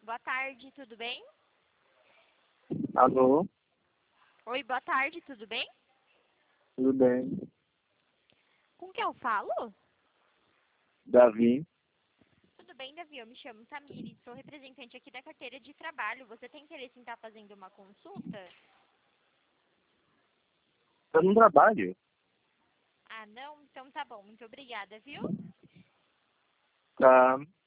Boa tarde, tudo bem? Alô, Oi, boa tarde, tudo bem? tudo bem? Com quem eu falo? Davi, Tudo bem, Davi? Eu me chamo Tamires, sou representante aqui da carteira de trabalho. Você tem interesse em estar fazendo uma consulta? eu não trabalho. Ah, não? Então tá bom, muito obrigada, viu? Tá.